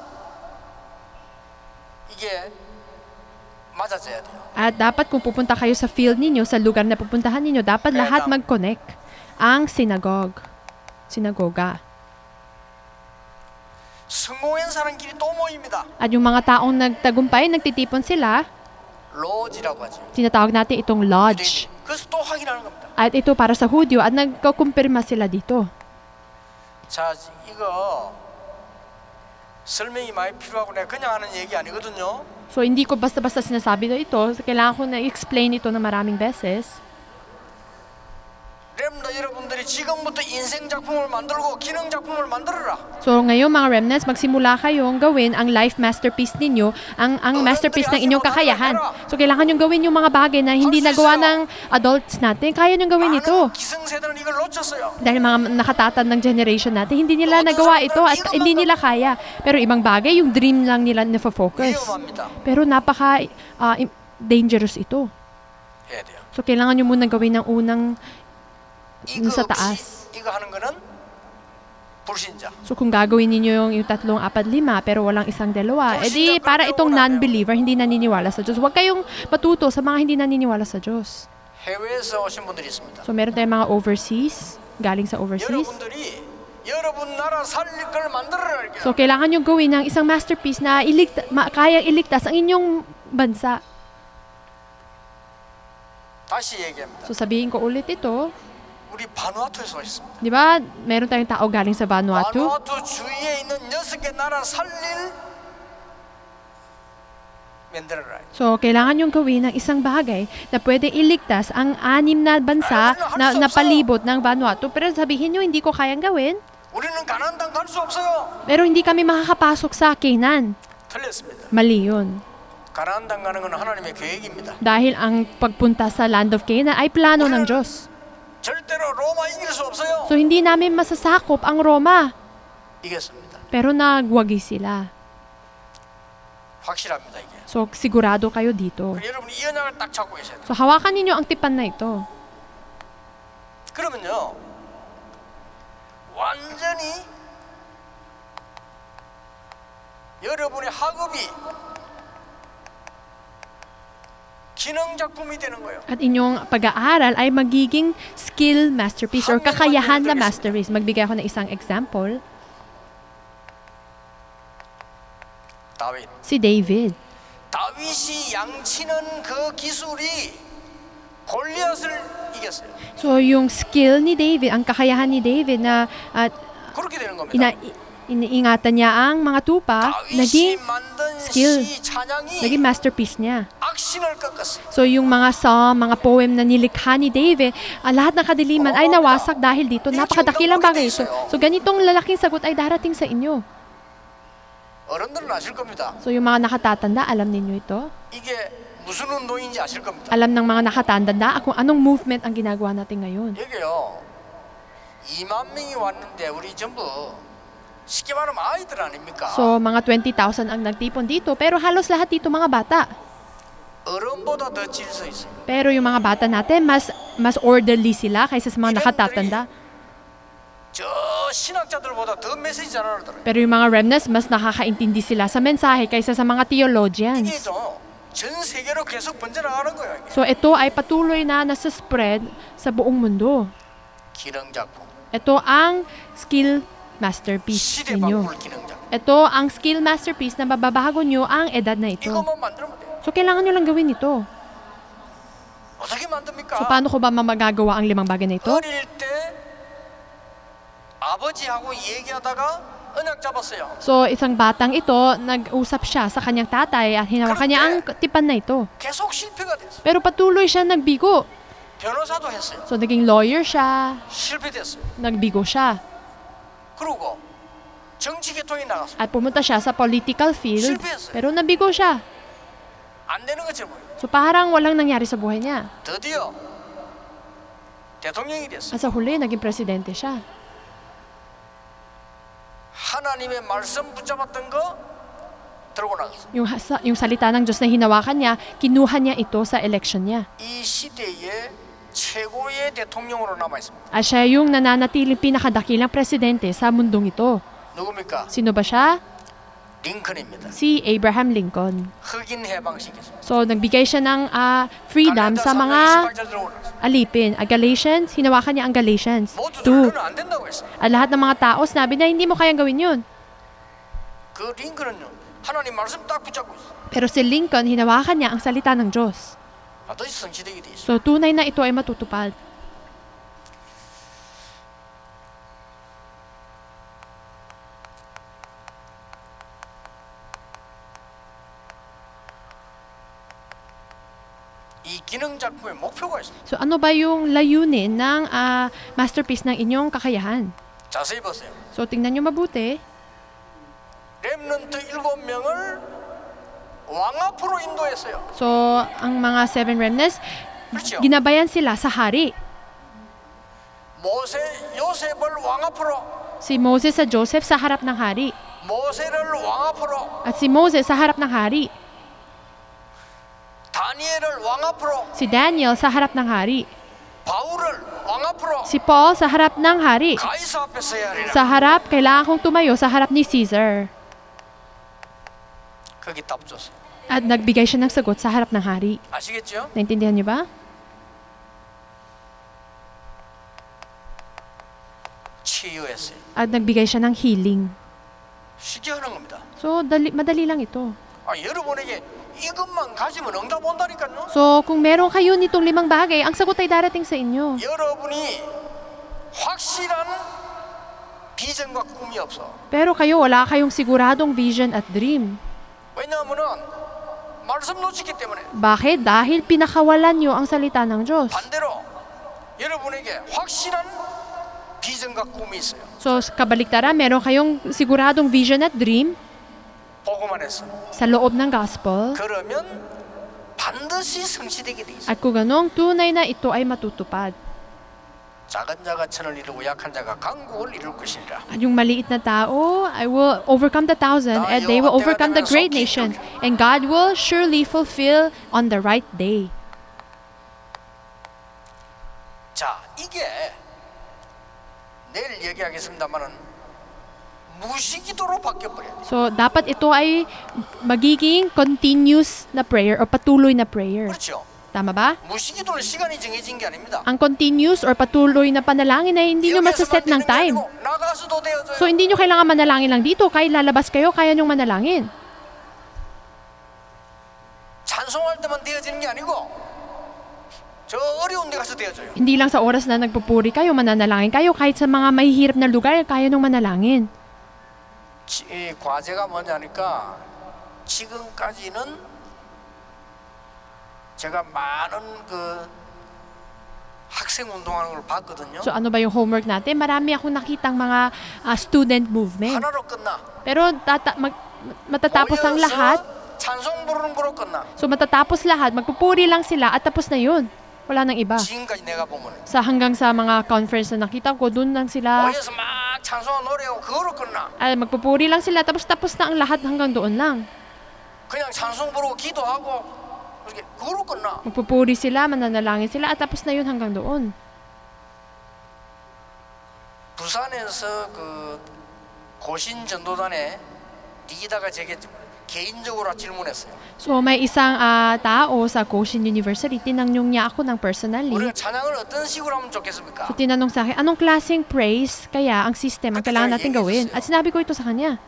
이게 맞아져야 돼요. At dapat kung pupunta kayo sa field ninyo, sa lugar na pupuntahan ninyo, dapat Kaya lahat tam- mag-connect. Ang synagogue. Sinagoga. 성공한 사람끼리 또 모입니다. At yung mga taong nagtagumpay, nagtitipon sila, 로지라고 하죠. tinatawag natin itong lodge. 그래서 또 확인하는 겁니다. At ito para sa Hudyo at nagkukumpirma sila dito. 자, 이거 설명이 많이 필요하고 내가 그냥 하는 얘기 아니거든요. So hindi ko basta-basta sinasabi na ito. So, kailangan ko na-explain ito ng maraming beses. 렘너 여러분들이 지금부터 인생 작품을 만들고 기능 작품을 만들어라. So ngayon mga remnants, magsimula kayong gawin ang life masterpiece ninyo, ang ang masterpiece ng inyong kakayahan. So kailangan nyong gawin yung mga bagay na hindi nagawa ng adults natin. Kaya nyong gawin ito. 많은 기성세대는 이걸 놓쳤어요. Dahil mga nakatatand ng generation natin, hindi nila nagawa ito at hindi nila kaya. Pero ibang bagay, yung dream lang nila na-focus. 위험합니다. Pero napaka uh, dangerous ito. 해야 돼요. So kailangan nyo muna gawin ng unang 이거 sa 없이 taas. 이거 하는 거는 불신자. So kung gagawin ninyo yung, yung tatlong, apat, lima, pero walang isang dalawa, edi para itong non-believer, hindi naniniwala sa Diyos. Huwag kayong matuto sa mga hindi naniniwala sa Diyos. 해외에서 오신 분들이 있습니다. So meron tayong mga overseas, galing sa overseas. 여러분들이 여러분 나라 살릴 걸 만들어라 이게. So kailangan nyo gawin ng isang masterpiece na iligta, ma, kaya iligtas ang inyong bansa. 다시 얘기합니다. So 사bihin ko ulit ito, 우리 바누아투에서 오셨습니다. di ba, meron tayong tao galing sa Vanuatu. 바누아투 주위에 있는 여섯 개 나라 살릴 만들어라. So, kailangan yung gawin ng isang bagay na pwede iligtas ang anim na bansa na, na palibot ng Vanuatu. Pero sabihin nyo, hindi ko kayang gawin. 우리는 가나안 땅 갈 수 없어요. Pero hindi kami makakapasok sa Canaan. 틀렸습니다. Mali yun. 가나안 땅 가는 건 하나님의 계획입니다. Dahil ang pagpunta sa land of Canaan ay plano ng Diyos. 절대로 로마 이길 수 없어요. So, hindi namin masasakop ang Roma. 이겼습니다. Pero nagwagi sila. 확실합니다 이게. So, sigurado kayo dito. 그리고 여러분 이 언약을 딱 잡고 계셔야 돼요. So, hawakan ninyo ang tipan na ito. 그러면요 완전히 여러분의 학업이 기능 작품이 되는 거예요. At inyong pag-aaral ay magiging skill masterpiece or kakayahan na masterpiece. Magbigay ako ng isang example. 다윗. Si David. 다윗이 양치는 그 기술이 골리앗을 이겼어요. So yung skill ni David, ang kakayahan ni David na at 그렇게 되는 겁니다. ina, iniingatan niya ang mga tupa, 다윗이 naging 만든 skill, 시 찬양이 naging masterpiece niya. 악신을 꺾었어요. So yung mga psalm, mga poem na nilikha ni David, ah, lahat ng kadiliman ay nawasak dahil dito. Napakadakilang bagay ito. So ganitong lalaking sagot ay darating sa inyo. 어른들은 아실 겁니다. So yung mga nakatatanda, alam ninyo ito? 이게 무슨 운동인지 아실 겁니다. Alam ng mga nakatatanda kung anong movement ang ginagawa natin ngayon. 여기요. 이만 명이 왔는데 우리 전부 쉽게 말하면 아이들 아닙니까? So mga twenty thousand ang nagtipon dito, pero halos lahat dito mga bata. 어른보다 더 질서 있어요. Pero yung mga bata natin, mas mas orderly sila kaysa sa mga nakatatanda. 저 신학자들보다 더 메시지 잘 알아들어요. Pero yung mga remnants, mas nakakaintindi sila sa mensahe kaysa sa mga 이게 theologians. 전 세계로 계속 번져나가는 거예요. 이게. So ito ay patuloy na nasa spread sa buong mundo. 기능 작품. Ito ang skill masterpiece 시대 ninyo. 바꿀 기능 작품. Ito ang skill masterpiece na mababago nyo ang edad na ito. 이것만 만들면 돼요. So kailangan nyo lang gawin ito. 어떻게 만듭니까? So paano ko ba magagawa ang limang bagay na ito? 어릴 때 아버지하고 얘기하다가 언약 잡았어요. So isang batang ito, nag-usap siya sa kanyang tatay at hinawakan niya ang tipan na ito. 계속 실패가 됐어요. Pero patuloy siya nagbigo. 변호사도 했어요. So naging lawyer siya, 실패됐어요. nagbigo siya. 그리고 정치 계통이 나갔어요. At pumunta siya sa political field, pero nabigo siya. 안 되는 것처럼 보여요. So parang walang nangyari sa buhay niya. 드디어 대통령이 됐어요. At sa huli, naging presidente siya. 하나님의 말씀 붙잡았던 거 들고 나갔어요. Yung, sa, yung salita ng Diyos na hinawakan niya, kinuha niya ito sa election niya. 이 시대의 최고의 대통령으로 남아 있습니다. At siya yung nananatiling pinakadakilang presidente sa mundong ito. 누굽니까? Sino ba siya? 링컨입니다. Si Abraham Lincoln. 흑인 해방시켰어요. So, nagbigay siya ng ah, freedom sa mga 이십팔 절 들고 나갔어요. alipin. Ah, Galatians, hinawakan niya ang Galatians. 모두들 two. 너는 안 된다고 했어요. At lahat ng mga tao, sinabi na hindi mo kayang gawin yun. 그 링컨은요. 하나님 말씀 딱 붙잡고 있어요. Pero si Lincoln, hinawakan niya ang salita ng Diyos. 반드시 성취되게 돼 있어요. So, tunay na ito ay matutupad. 이 기능 작품의 목표가 있습니다. So, ano ba yung layunin ng ah, masterpiece ng inyong kakayahan? 자세히 보세요. So, tingnan nyo mabuti. 렘넌트 일곱 명을 왕 앞으로 인도했어요. So, ang mga seven remnants, 그렇죠. ginabayan sila sa hari. 모세 요셉을 왕 앞으로, Si Moses sa Joseph sa harap ng hari. 모세를 왕 앞으로, At si Moses sa harap ng hari. 다니엘을 왕 앞으로, Si Daniel sa harap ng hari. 바울을 왕 앞으로. Si Paul sa harap ng hari. 가이사 앞에 서야 하리라. Sa harap, kailangan kong tumayo sa harap ni Caesar. 거기 답 줬어요. At nagbigay siya ng sagot sa harap ng hari. 아시겠죠? Naintindihan niyo ba? 치유했어요. At nagbigay siya ng healing. 쉽게 하는 겁니다. So, dali, madali lang ito. 아, 여러분에게 이것만 가지면 응답 온다니까요. So, kung meron kayo nitong limang bagay, ang sagot ay darating sa inyo. 여러분이 확실한 비전과 꿈이 없어. Pero kayo, wala kayong siguradong vision at dream. 왜냐하면은 말씀 놓치기 때문에. Bakit? Dahil pinakawalan nyo ang salita ng Diyos. 반대로 여러분에게 확실한 비전과 꿈이 있어요. So, kabaliktaran, meron kayong siguradong vision at dream 보고만 했어. sa loob ng gospel. 그러면 반드시 성취되게 돼 있어. At kung ganong tunay na ito ay matutupad. 작은 자가 천을 이루고 약한 자가 강국을 이룰 것이니라. At yung maliit na tao, I will overcome the thousand and they will overcome the great nation. And God will surely fulfill on the right day. 자, 이게 내일 얘기하겠습니다만은 무시기도로 바뀌어버려야 돼. So, dapat ito ay magiging continuous na prayer o patuloy na prayer. 그렇죠. Tama ba? 무시기도는 시간이 정해진 게 아닙니다. Ang continuous or patuloy na panalangin ay hindi nyo masaset ng time. 나가서도 되어져요. So, hindi nyo kailangan manalangin lang dito. Kahit lalabas kayo, kaya nyong manalangin. 찬송할 때만 되어지는 게 아니고 저 어려운 데 가서 되어져요. Hindi lang sa oras na nagpupuri kayo, mananalangin kayo. Kahit sa mga mahihirap na lugar, kaya nyong manalangin. 지, 이 과제가 뭐냐니까 지금까지는 제가 많은 그 학생 운동하는 걸 봤거든요. So, ano ba yung homework natin? Marami akong nakitang mga ah, student movement. 하나로 끝나. Pero tata- mag- matatapos ang lahat. 찬송 부르는 거로 끝나. So, matatapos lahat. Magpupuri lang sila at tapos na yun. Wala nang iba. 지금까지 내가 보면 Sa hanggang sa mga conference na nakita ko, doon lang sila. 어디서 막 찬송하고 노래하고 그거로 끝나. Ay, magpupuri lang sila tapos tapos na ang lahat hanggang doon lang. 그냥 찬송 부르고 기도하고 이렇게 그거로 끝나. Magpupuri sila, mananalangin sila at tapos na yun hanggang doon. 부산에서 그 고신 전도단에 리다가 제게 개인적으로 질문했어요. So, may isang ah, tao sa Goshen University, tinanong niya ako ng personally. 우리가 찬양을 어떤 식으로 하면 좋겠습니까? So, tinanong sa akin, anong klaseng praise kaya ang system ang kailangan natin gawin? At sinabi ko ito sa kanya.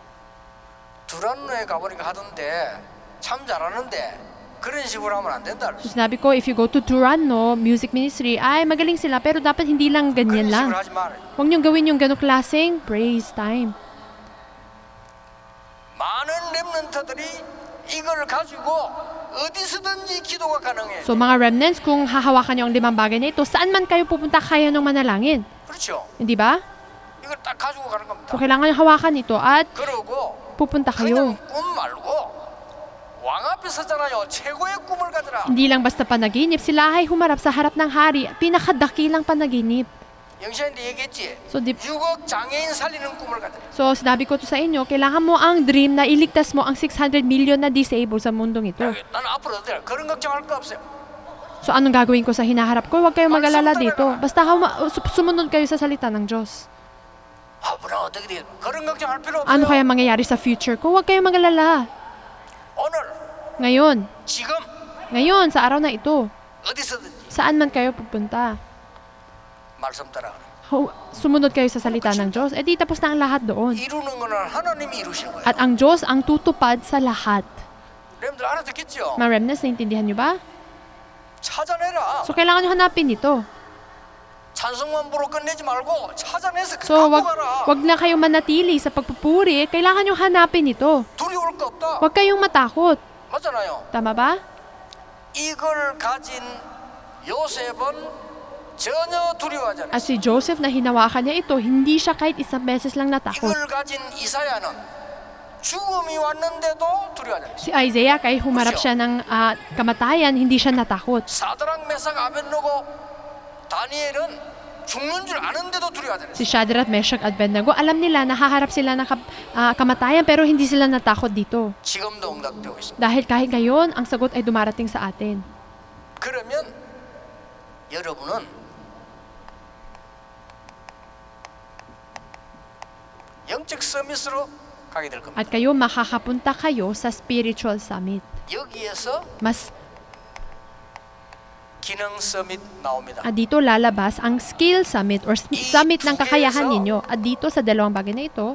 두란노에 가보니까 하던데 참 잘하는데 그런 식으로 하면 안 된다. So, sinabi ko, if you go to Turano Music Ministry, ay magaling sila, pero dapat hindi lang ganyan 그런 lang. 식으로 하지 말아요. Huwag niyong gawin yung ganong klaseng praise time. 많은 렘넌트들이 이걸 가지고 어디서든지 기도가 가능해요. So, mga remnants, kung hahawakan niyo ang limang bagay na ito, saan man kayo pupunta, kaya nung manalangin. 그렇죠. Hindi ba? 이걸 딱 가지고 가는 겁니다. So, kailangan niyo hawakan ito at 그러고 pupunta kayo. 그냥 꿈 말고 왕 앞에 서잖아요. 최고의 꿈을 가져라. Hindi lang basta panaginip, sila ay humarap sa harap ng hari, pinakadakilang panaginip. 영시한테 얘기했지. So, di, 육억 장애인 살리는 꿈을 가져라. so, sinabi ko to sa inyo, kailangan mo ang dream na iligtas mo ang six hundred million na disabled sa mundong ito. 나는 앞으로 어때요? 그런 걱정할 거 없어요. So, anong gagawin ko sa hinaharap ko? Huwag kayong mag-alala dito. Basta huma- su- sumunod kayo sa salita ng Diyos. 앞으로 어떻게 돼요? 그런 걱정할 필요 없어요. Ano kaya mangyayari sa future ko? Huwag kayong mag-alala. 오늘, Ngayon, 지금, ngayon, sa araw na ito, 어디서든지 saan man kayo pupunta, 말씀 따라. hu- sumunod kayo sa salita ng Diyos. Eh di tapos na ang lahat doon. 이루는 거는 하나님이 이루시는 거예요. At ang Diyos ang tutupad sa lahat. 여러분들 알아듣겠죠? Mga remnants, naintindihan nyo ba? 찾아내라. So, kailangan nyo hanapin ito. 찬송만 부르고 끝내지 말고 찾아내서 So, 갖고 wag, 가라. wag na kayong manatili sa pagpupuri. Kailangan nyo hanapin ito. 두려울 거 없다. Huwag kayong matakot. 맞잖아요. Tama ba? 이걸 가진 요셉은 전혀 두려워하지 않아요. At si Joseph na hinawakan niya ito, hindi siya kahit isang beses lang natakot. 이걸 가진 이사야는 죽음이 왔는데도 두려워하지 않아요. Si Isaiah, kahit humarap siya ng ah, kamatayan, hindi siya natakot. 사드락 메삭 아벤노고 다니엘은 죽는 줄 아는데도 두려워하지 않아요. Si Shadrach, Meshach, at Abednego, alam nila na haharap sila ng kap- ah, kamatayan pero hindi sila natakot dito. 지금도 응답되고 있습니다. Dahil kahit ngayon, ang sagot ay dumarating sa atin. 그러면 여러분은 영적 서밋으로 가게 될 겁니다. At kayo, makakapunta kayo sa spiritual summit. 여기에서 Mas 기능 서밋 나옵니다. at dito lalabas ang skill summit or s- summit ng kakayahan ninyo. At dito sa dalawang bagay na ito,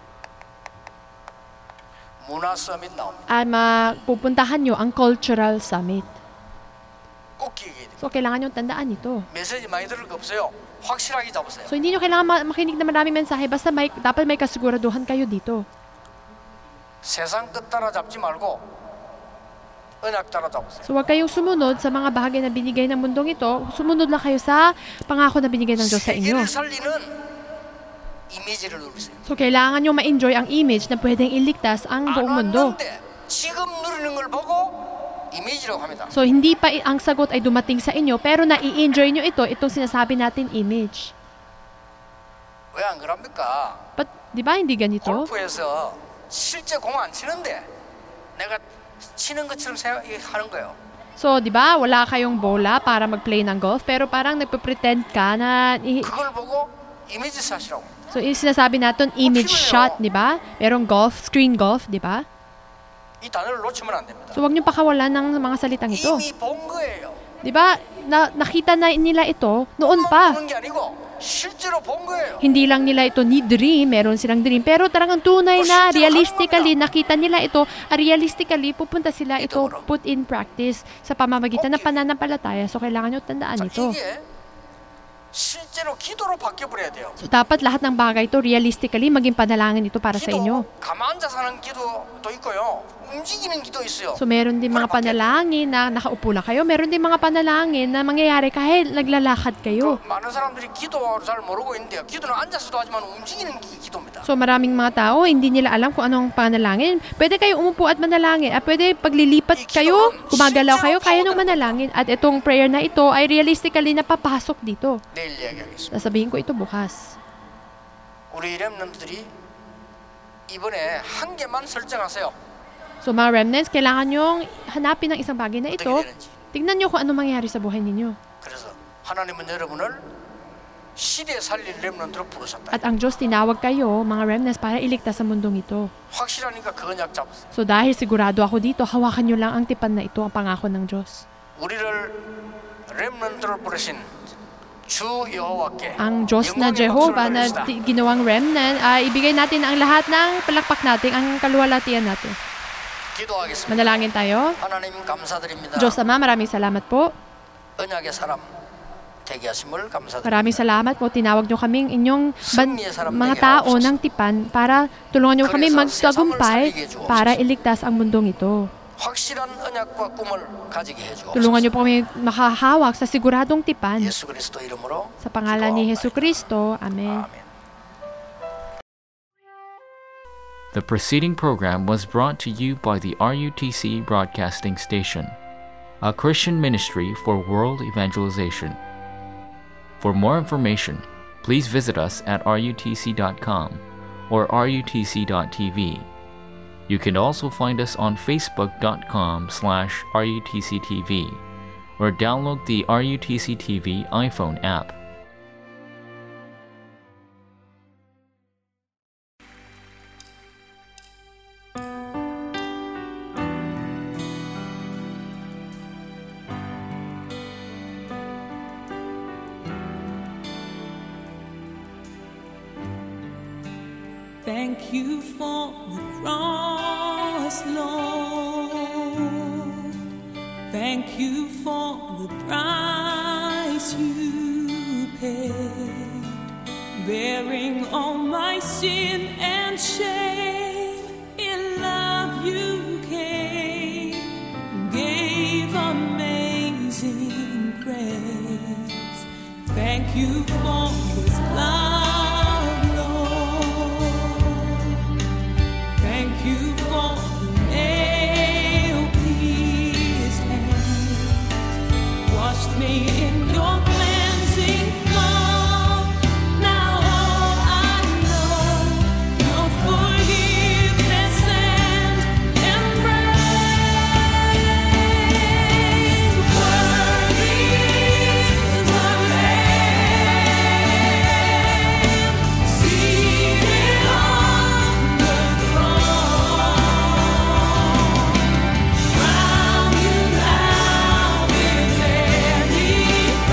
문화 서밋 나옵니다. ay mapupuntahan nyo ang cultural summit. 꼭 기억해야 돼요. So, kailangan nyo tandaan ito. 메시지 많이 들을 거 없어요. 확실하게 잡으세요. So, hindi nyo kailangan ma- makinig na maraming mensahe. Basta may, dapat may kasiguraduhan kayo dito. 세상 끝 따라 잡지 말고 언약 따라 잡으세요. So, huwag kayong sumunod sa mga bahagi na binigay ng mundong ito. Sumunod lang kayo sa pangako na binigay ng Diyos sa inyo. 세계를 살리는 이미지를 누리세요. So, kailangan nyo ma-enjoy ang image na pwedeng iligtas ang 안 buong mundo. 왔는데 지금 누리는 걸 보고 이미지라고 합니다. So, hindi pa i- ang sagot ay dumating sa inyo, pero na-i-enjoy nyo ito, itong sinasabi natin image. 왜 안 그럽니까? But, di ba hindi ganito? 골프에서 실제 공 안 치는데 내가 치는 것처럼 생각하는 거예요. So, di ba, wala kayong bola para mag-play ng golf, pero parang nagpe-pretend ka na i- 그걸 보고 이미지 사시라고. So, yung sinasabi natin, image shot, di ba? Merong golf, screen golf, di ba? 이 단어를 놓치면 안 됩니다. So, wag niyo pakawalan ng mga salitang ito. 이미 본 거예요. Di ba? Na, nakita na nila ito noon pa. 보는 게 아니고 실제로 본 거예요. Hindi lang nila ito ni dream, meron silang dream. Pero talagang tunay na, realistically, nakita nila ito, at realistically, pupunta sila ito, put in practice sa pamamagitan ng pananampalataya. So, kailangan nyo tandaan 자, ito. 이게 실제로 기도로 바뀌어버려야 돼요. So, dapat lahat ng bagay ito, realistically, maging panalangin ito para sa inyo. 기도, 가만 앉아서 하는 기도도 있고요. 움직이는 기도 있어요. So, meron din mga panalangin na nakaupo lang kayo. Meron din mga panalangin na mangyayari kahit naglalakad kayo. 그 많은 사람들이 기도를 잘 모르고 있는데요. 기도는 앉아서도 하지만 움직이는 기, 기도입니다. So, maraming mga tao, hindi nila alam kung anong panalangin. Pwede kayo umupo at manalangin. At pwede paglilipat kayo, gumagalaw kayo, kaya nung manalangin. At itong prayer na ito ay realistically napapasok dito. 내일 이야기하겠습니다. Sasabihin ko ito bukas. 우리 렘넌트들이 이번에 한 개만 설정하세요. So, mga remnants, kailangan nyong hanapin ang isang bagay na ito. 어떻게 되는지. Tignan nyo kung ano mangyayari sa buhay ninyo. 그래서 하나님은 여러분을 시대 살릴 렘넌트로 부르셨다. At ang Diyos tinawag kayo, mga remnants, para iligtas sa mundong ito. 확실하니까 그건 약 잡으세요. So, dahil sigurado ako dito, hawakan nyo lang ang tipan na ito, ang pangako ng Diyos. 우리를 렘넌트로 부르신 주 여호와께 Ang Diyos na 영광의 Jehovah 박수를 na 드립시다. ti- ginawang remnant, ay ibigay natin ang lahat ng palakpak natin, ang kaluwalhatian natin. 기도하겠습니다. Manalangin tayo. 하나님 감사드립니다. Diyos Ama, maraming salamat po. 언약의 사람 되게 하심을 감사드립니다. Maraming salamat po. Tinawag nyo kaming inyong ban- mga tao ng tipan para tulungan nyo kami magtagumpay para iligtas ang mundong ito. 확실한 언약과 꿈을 가지게 해주옵소서. Tulungan nyo po kami makahawak sa siguradong tipan. 예수 그리스도 이름으로 Sa pangalan ni 기도하옵나이다. Jesu Kristo. Amen. 아멘. The preceding program was brought to you by the R U T C Broadcasting Station, a Christian ministry for world evangelization. For more information, please visit us at r u t c dot com or r u t c dot t v. You can also find us on facebook dot com slash r u t c t v or download the R U T C T V iPhone app. Thank you for the cross, Lord. Thank you for the price you paid, bearing all my sin and shame. In love you came, gave amazing grace. Thank you for this love. Thank you for the nail-pierced hands, washed me in your cleansing flow. Now all I know, your forgiveness and embrace. Worthy is the Lamb, seated on the crown you now with many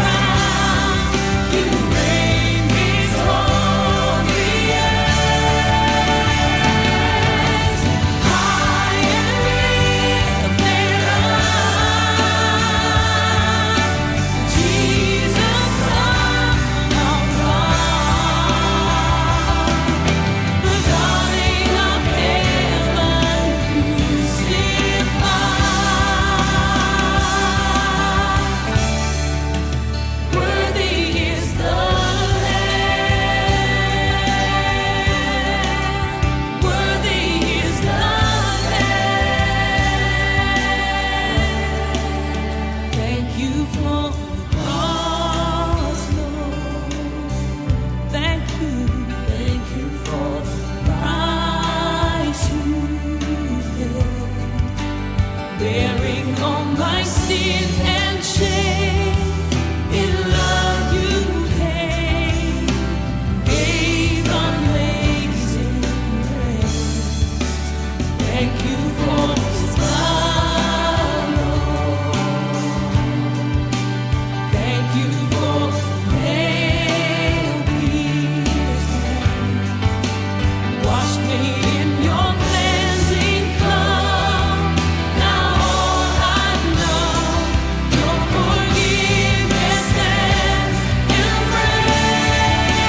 you for nail pierced hands. Wash me in your cleansing flow. Now all I know, your forgiveness and embrace.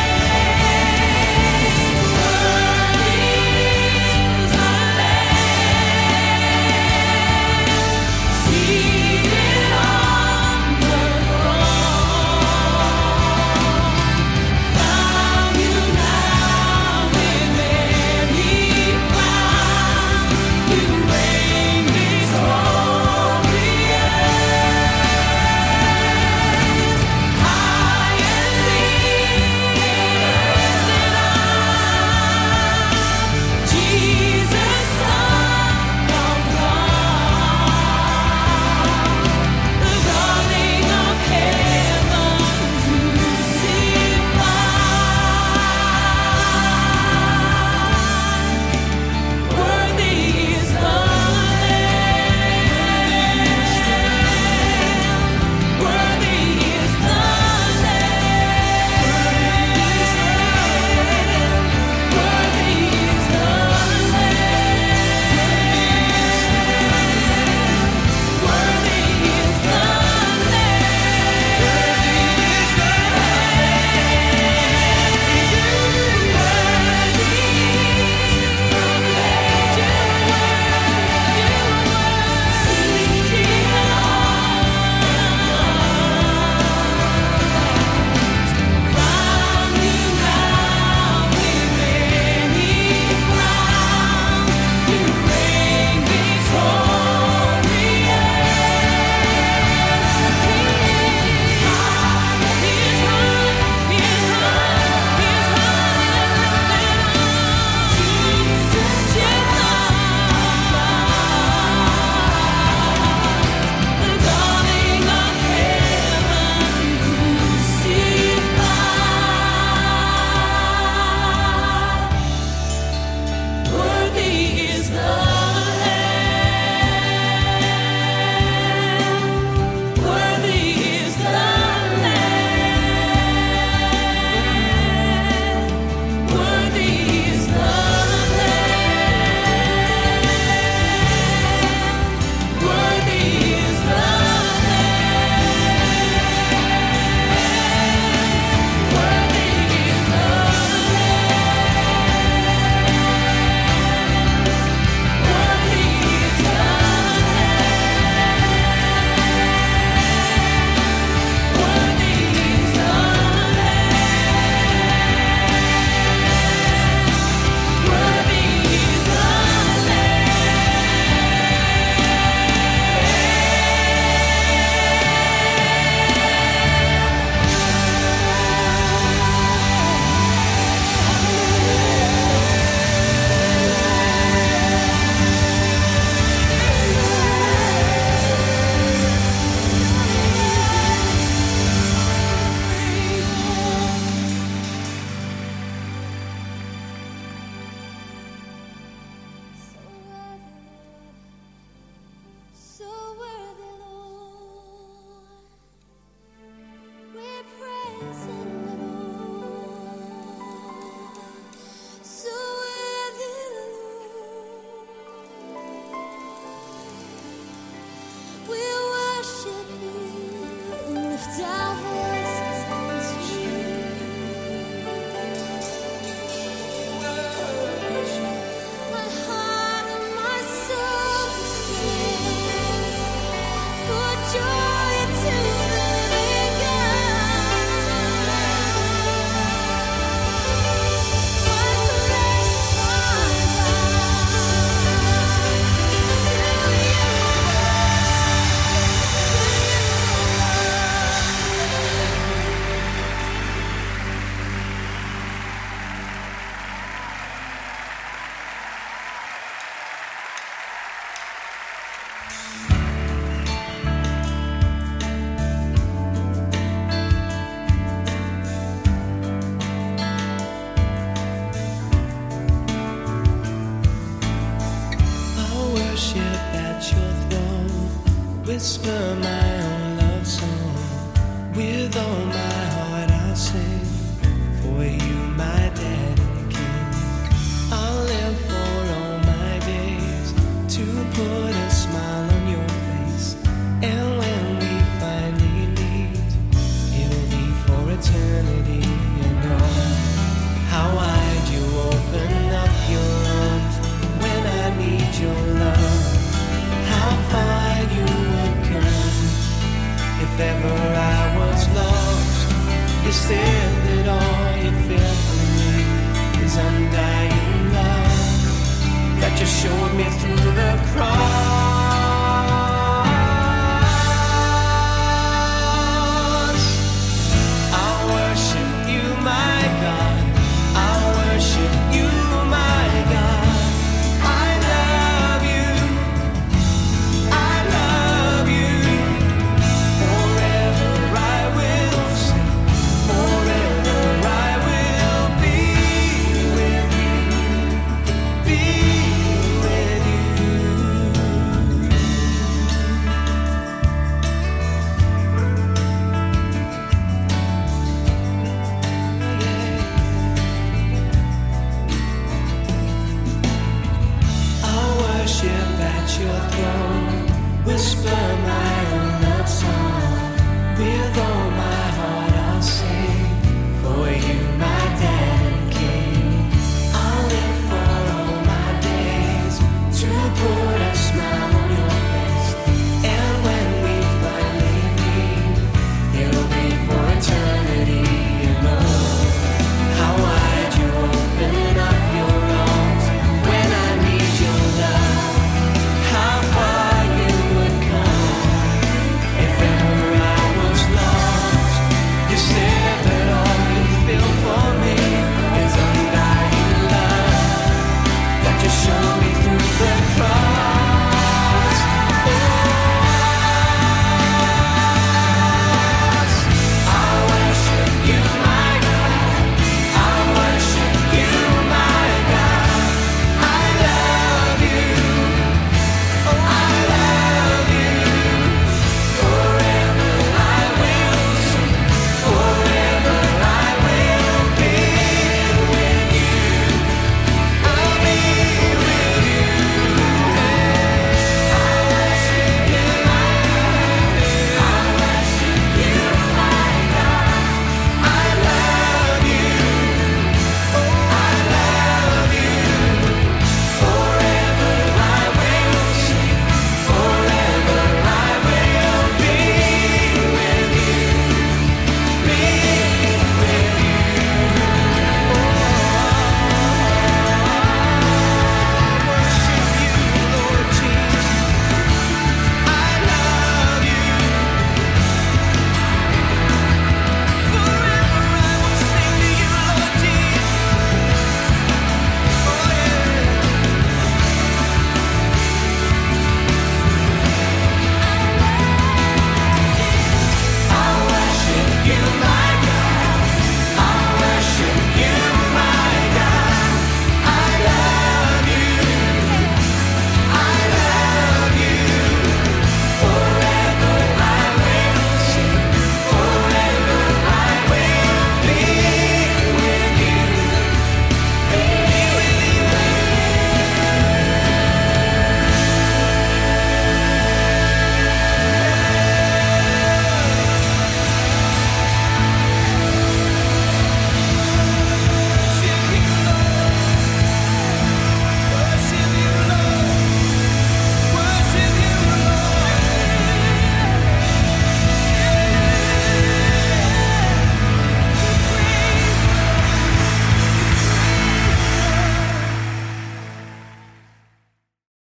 Worthy is the Lamb, seated on the throne. Crown you now with many crowns. You reign victorious, high and lifted up, Jesus, Son of God, the darling of heaven crucified. Worthy is the Lamb. Worthy is the Lamb. Worthy is the Lamb. Worthy is the so worthy, Lord. We're praising the Lord. So worthy, Lord. We'll worship you and lift our voices unto you. My heart and my soul sing for joy to the living God. My flesh, my I'll worship at your throne, whisper my own love song with With all my heart I'll sing for you, my dad and king. I'll live for all my days to put a smile on your face. And when we finally meet, it'll be for eternity. And oh, how wide you open up your arms when I need your love. How far you would come if ever I was lost. You said that all you feel for me is undying love, that you showed me through